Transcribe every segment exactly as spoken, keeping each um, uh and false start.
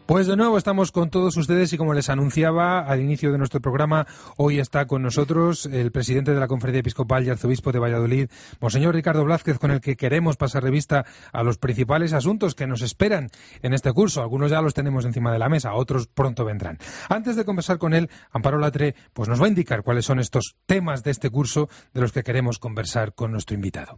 Pues de nuevo estamos con todos ustedes y como les anunciaba al inicio de nuestro programa, hoy está con nosotros el presidente de la Conferencia Episcopal y Arzobispo de Valladolid, Monseñor Ricardo Blázquez, con el que queremos pasar revista a los principales asuntos que nos esperan en este curso. Algunos ya los tenemos encima de la mesa, otros pronto vendrán. Antes de conversar con él, Amparo Latre pues nos va a indicar cuáles son estos temas de este curso de los que queremos conversar con nuestro invitado.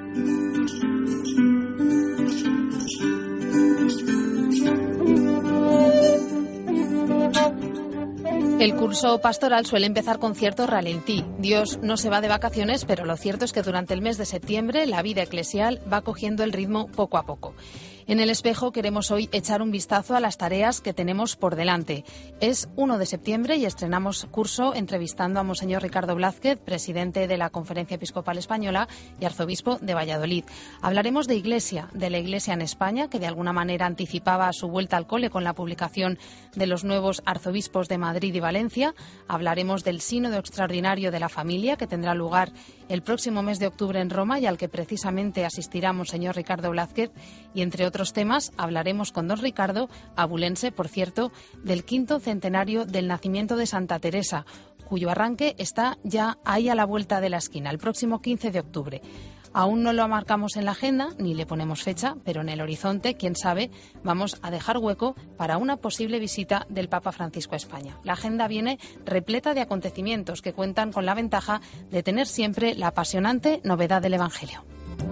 El curso pastoral suele empezar con cierto ralentí. Dios no se va de vacaciones, pero lo cierto es que durante el mes de septiembre la vida eclesial va cogiendo el ritmo poco a poco. En el espejo queremos hoy echar un vistazo a las tareas que tenemos por delante. Es primero de septiembre y estrenamos curso entrevistando a Monseñor Ricardo Blázquez, presidente de la Conferencia Episcopal Española y arzobispo de Valladolid. Hablaremos de Iglesia, de la Iglesia en España, que de alguna manera anticipaba su vuelta al cole con la publicación de los nuevos arzobispos de Madrid y Valencia. Hablaremos del Sínodo Extraordinario de la Familia, que tendrá lugar el próximo mes de octubre en Roma y al que precisamente asistirá Monseñor Ricardo Blázquez. Y entre otros temas hablaremos con don Ricardo, abulense, por cierto, del quinto centenario del nacimiento de Santa Teresa, cuyo arranque está ya ahí a la vuelta de la esquina, el próximo quince de octubre. Aún no lo marcamos en la agenda, ni le ponemos fecha, pero en el horizonte, quién sabe, vamos a dejar hueco para una posible visita del Papa Francisco a España. La agenda viene repleta de acontecimientos que cuentan con la ventaja de tener siempre la apasionante novedad del Evangelio.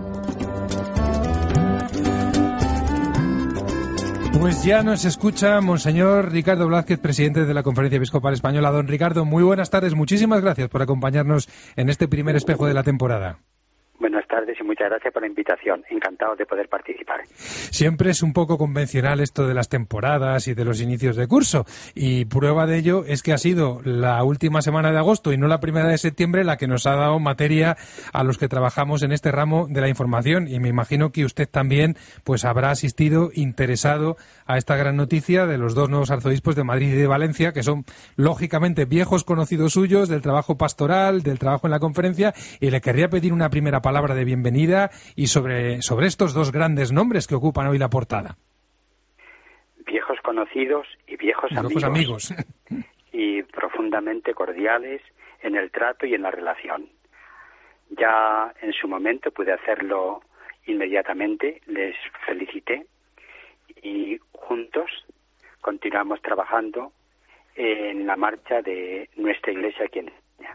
Pues ya nos escucha Monseñor Ricardo Blázquez, presidente de la Conferencia Episcopal Española. Don Ricardo, muy buenas tardes. Muchísimas gracias por acompañarnos en este primer espejo de la temporada. Buenas tardes y muchas gracias por la invitación. Encantado de poder participar. Siempre es un poco convencional esto de las temporadas y de los inicios de curso. Y prueba de ello es que ha sido la última semana de agosto y no la primera de septiembre la que nos ha dado materia a los que trabajamos en este ramo de la información. Y me imagino que usted también pues habrá asistido interesado a esta gran noticia de los dos nuevos arzobispos de Madrid y de Valencia, que son lógicamente viejos conocidos suyos del trabajo pastoral, del trabajo en la conferencia. Y le querría pedir una primera palabra de bienvenida y sobre, sobre estos dos grandes nombres que ocupan hoy la portada. Viejos conocidos y viejos, viejos amigos. amigos. Y profundamente cordiales en el trato y en la relación. Ya en su momento pude hacerlo inmediatamente, les felicité y juntos continuamos trabajando en la marcha de nuestra Iglesia aquí en España.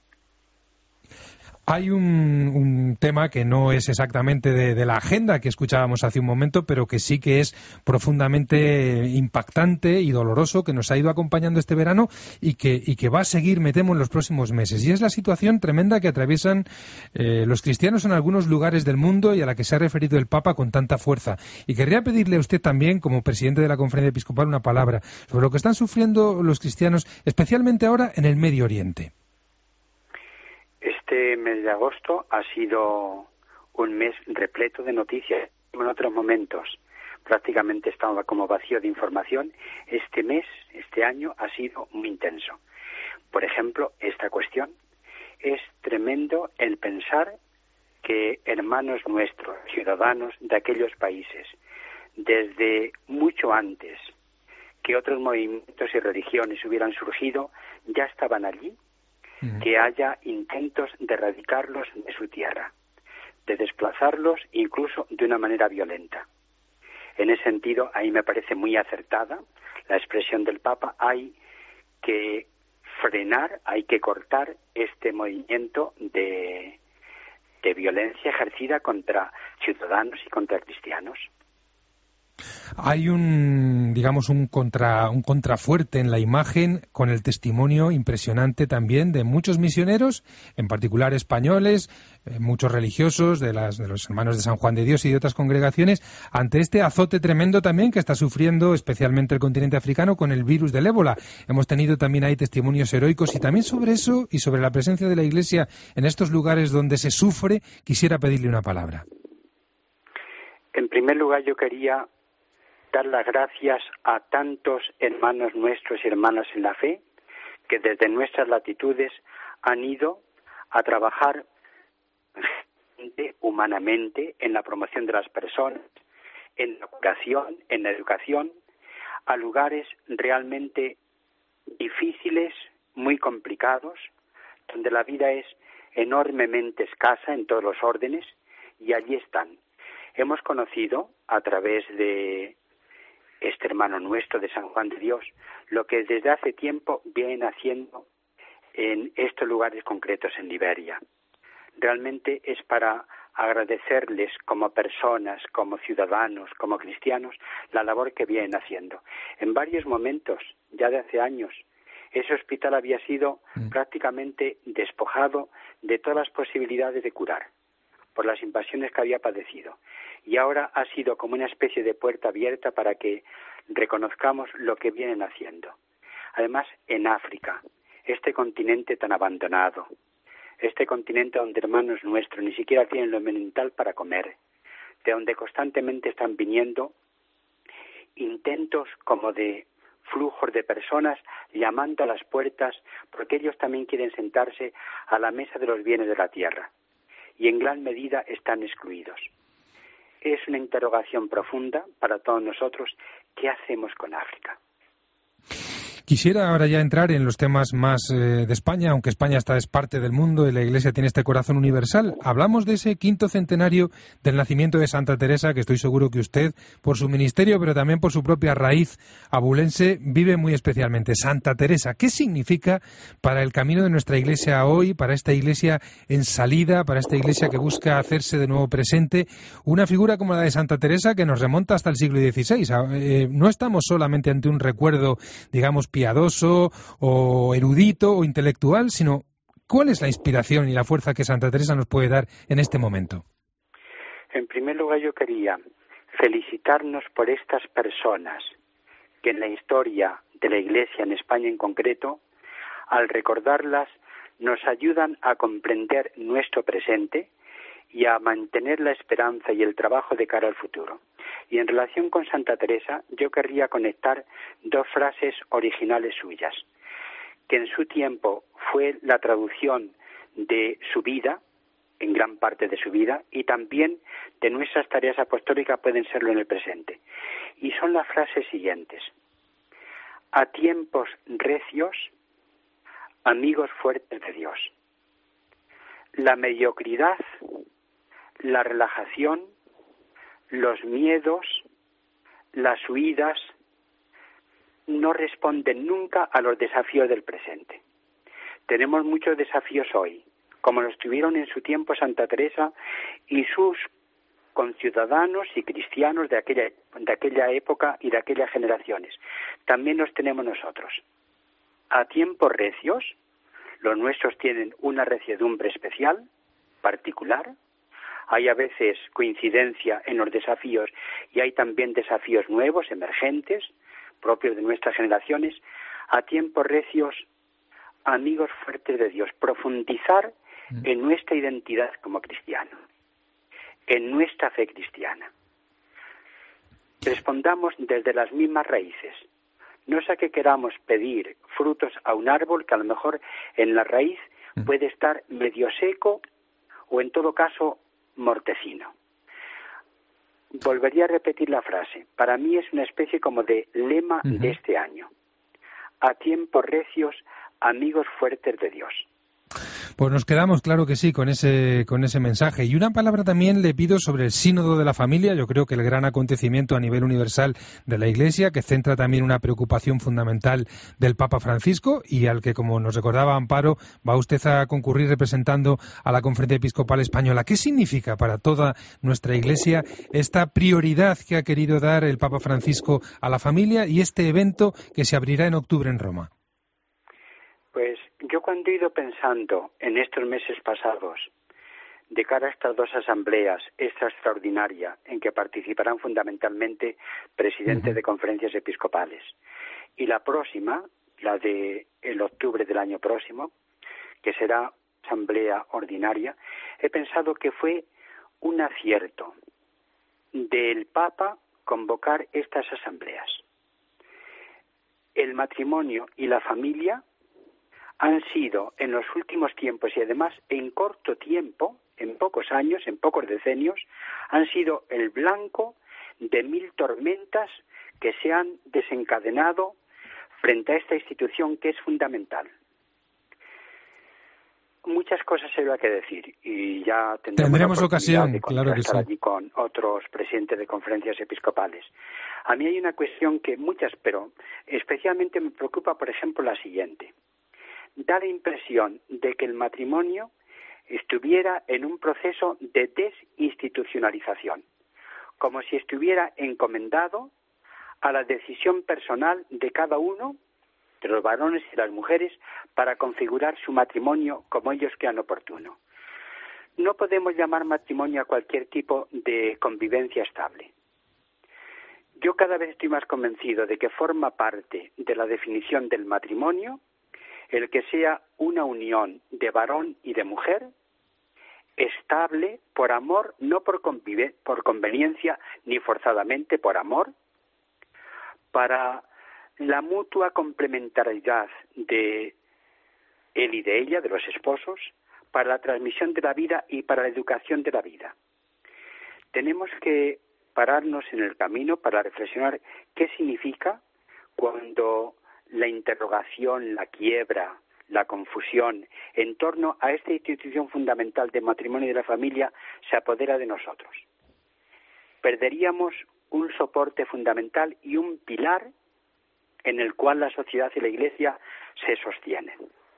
Hay un, un tema que no es exactamente de, de la agenda que escuchábamos hace un momento, pero que sí que es profundamente impactante y doloroso, que nos ha ido acompañando este verano y que, y que va a seguir, me temo, en los próximos meses. Y es la situación tremenda que atraviesan eh, los cristianos en algunos lugares del mundo y a la que se ha referido el Papa con tanta fuerza. Y querría pedirle a usted también, como presidente de la Conferencia Episcopal, una palabra sobre lo que están sufriendo los cristianos, especialmente ahora en el Medio Oriente. Este mes de agosto ha sido un mes repleto de noticias. En otros momentos prácticamente estaba como vacío de información. Este mes, este año, ha sido muy intenso. Por ejemplo, esta cuestión. Es tremendo el pensar que hermanos nuestros, ciudadanos de aquellos países, desde mucho antes que otros movimientos y religiones hubieran surgido, ya estaban allí, que haya intentos de erradicarlos de su tierra, de desplazarlos incluso de una manera violenta. En ese sentido, ahí me parece muy acertada la expresión del Papa. Hay que frenar, hay que cortar este movimiento de, de violencia ejercida contra ciudadanos y contra cristianos. Hay un, digamos, un contra, un contrafuerte en la imagen con el testimonio impresionante también de muchos misioneros, en particular españoles, eh, muchos religiosos de, las, de los hermanos de San Juan de Dios y de otras congregaciones, ante este azote tremendo también que está sufriendo especialmente el continente africano con el virus del ébola. Hemos tenido también ahí testimonios heroicos y también sobre eso y sobre la presencia de la Iglesia en estos lugares donde se sufre, quisiera pedirle una palabra. En primer lugar, yo quería dar las gracias a tantos hermanos nuestros y hermanas en la fe que desde nuestras latitudes han ido a trabajar humanamente en la promoción de las personas, en la curación, en la educación, a lugares realmente difíciles, muy complicados, donde la vida es enormemente escasa en todos los órdenes, y allí están. Hemos conocido, a través de este hermano nuestro de San Juan de Dios, lo que desde hace tiempo vienen haciendo en estos lugares concretos en Liberia. Realmente es para agradecerles como personas, como ciudadanos, como cristianos, la labor que vienen haciendo. En varios momentos, ya de hace años, ese hospital había sido mm. prácticamente despojado de todas las posibilidades de curar por las invasiones que había padecido. Y ahora ha sido como una especie de puerta abierta para que reconozcamos lo que vienen haciendo. Además, en África, este continente tan abandonado, este continente donde hermanos nuestros ni siquiera tienen lo elemental para comer, de donde constantemente están viniendo intentos como de flujos de personas llamando a las puertas porque ellos también quieren sentarse a la mesa de los bienes de la tierra y en gran medida están excluidos. Es una interrogación profunda para todos nosotros. ¿Qué hacemos con África? Quisiera ahora ya entrar en los temas más eh, de España, aunque España está es parte del mundo y la Iglesia tiene este corazón universal. Hablamos de ese quinto centenario del nacimiento de Santa Teresa, que estoy seguro que usted, por su ministerio, pero también por su propia raíz abulense, vive muy especialmente. Santa Teresa, ¿qué significa para el camino de nuestra Iglesia hoy, para esta Iglesia en salida, para esta Iglesia que busca hacerse de nuevo presente? Una figura como la de Santa Teresa que nos remonta hasta el siglo dieciséis. Eh, no estamos solamente ante un recuerdo, digamos, piadoso o erudito o intelectual, sino ¿cuál es la inspiración y la fuerza que Santa Teresa nos puede dar en este momento? En primer lugar, yo quería felicitarnos por estas personas que en la historia de la Iglesia, en España en concreto, al recordarlas, nos ayudan a comprender nuestro presente y a mantener la esperanza y el trabajo de cara al futuro. Y en relación con Santa Teresa, yo querría conectar dos frases originales suyas, que en su tiempo fue la traducción de su vida, en gran parte de su vida, y también de nuestras tareas apostólicas pueden serlo en el presente. Y son las frases siguientes: a tiempos recios, amigos fuertes de Dios. La mediocridad, la relajación, los miedos, las huidas, no responden nunca a los desafíos del presente. Tenemos muchos desafíos hoy, como los tuvieron en su tiempo Santa Teresa y sus conciudadanos y cristianos de aquella, de aquella época y de aquellas generaciones. También los tenemos nosotros. A tiempos recios, los nuestros tienen una reciedumbre especial, particular. Hay a veces coincidencia en los desafíos y hay también desafíos nuevos, emergentes, propios de nuestras generaciones. A tiempos recios, amigos fuertes de Dios, profundizar en nuestra identidad como cristianos, en nuestra fe cristiana. Respondamos desde las mismas raíces. No sea que queramos pedir frutos a un árbol que a lo mejor en la raíz puede estar medio seco o en todo caso mortecino. Volvería a repetir la frase. Para mí es una especie como de lema uh-huh. de este año. A tiempos recios, amigos fuertes de Dios. Pues nos quedamos, claro que sí, con ese con ese mensaje. Y una palabra también le pido sobre el Sínodo de la Familia. Yo creo que el gran acontecimiento a nivel universal de la Iglesia, que centra también una preocupación fundamental del Papa Francisco y al que, como nos recordaba Amparo, va usted a concurrir representando a la Conferencia Episcopal Española. ¿Qué significa para toda nuestra Iglesia esta prioridad que ha querido dar el Papa Francisco a la familia y este evento que se abrirá en octubre en Roma? Pues yo cuando he ido pensando en estos meses pasados, de cara a estas dos asambleas, esta extraordinaria, en que participarán fundamentalmente presidentes uh-huh. de conferencias episcopales, y la próxima, la de el octubre del año próximo, que será asamblea ordinaria, he pensado que fue un acierto del Papa convocar estas asambleas. El matrimonio y la familia han sido en los últimos tiempos y además en corto tiempo, en pocos años, en pocos decenios, han sido el blanco de mil tormentas que se han desencadenado frente a esta institución que es fundamental. Muchas cosas se va que decir y ya tendremos, tendremos ocasión de claro que estar sí. allí con otros presidentes de conferencias episcopales. A mí hay una cuestión que muchas, pero especialmente me preocupa, por ejemplo, la siguiente. Da la impresión de que el matrimonio estuviera en un proceso de desinstitucionalización, como si estuviera encomendado a la decisión personal de cada uno, de los varones y las mujeres, para configurar su matrimonio como ellos crean oportuno. No podemos llamar matrimonio a cualquier tipo de convivencia estable. Yo cada vez estoy más convencido de que forma parte de la definición del matrimonio el que sea una unión de varón y de mujer, estable por amor, no por, convive, por conveniencia ni forzadamente por amor, para la mutua complementariedad de él y de ella, de los esposos, para la transmisión de la vida y para la educación de la vida. Tenemos que pararnos en el camino para reflexionar qué significa cuando la interrogación, la quiebra, la confusión en torno a esta institución fundamental del matrimonio y de la familia se apodera de nosotros. Perderíamos un soporte fundamental y un pilar en el cual la sociedad y la Iglesia se sostienen.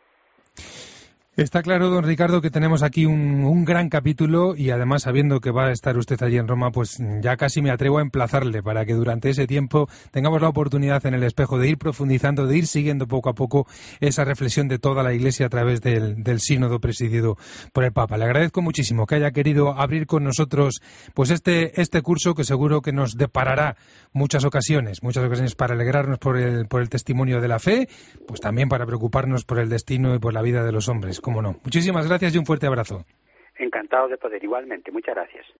Está claro, don Ricardo, que tenemos aquí un, un gran capítulo y además, sabiendo que va a estar usted allí en Roma, pues ya casi me atrevo a emplazarle para que durante ese tiempo tengamos la oportunidad en el espejo de ir profundizando, de ir siguiendo poco a poco esa reflexión de toda la Iglesia a través del, del sínodo presidido por el Papa. Le agradezco muchísimo que haya querido abrir con nosotros pues este, este curso que seguro que nos deparará muchas ocasiones, muchas ocasiones para alegrarnos por el, por el testimonio de la fe, pues también para preocuparnos por el destino y por la vida de los hombres. Cómo no. Muchísimas gracias y un fuerte abrazo. Encantado de poder, igualmente. Muchas gracias.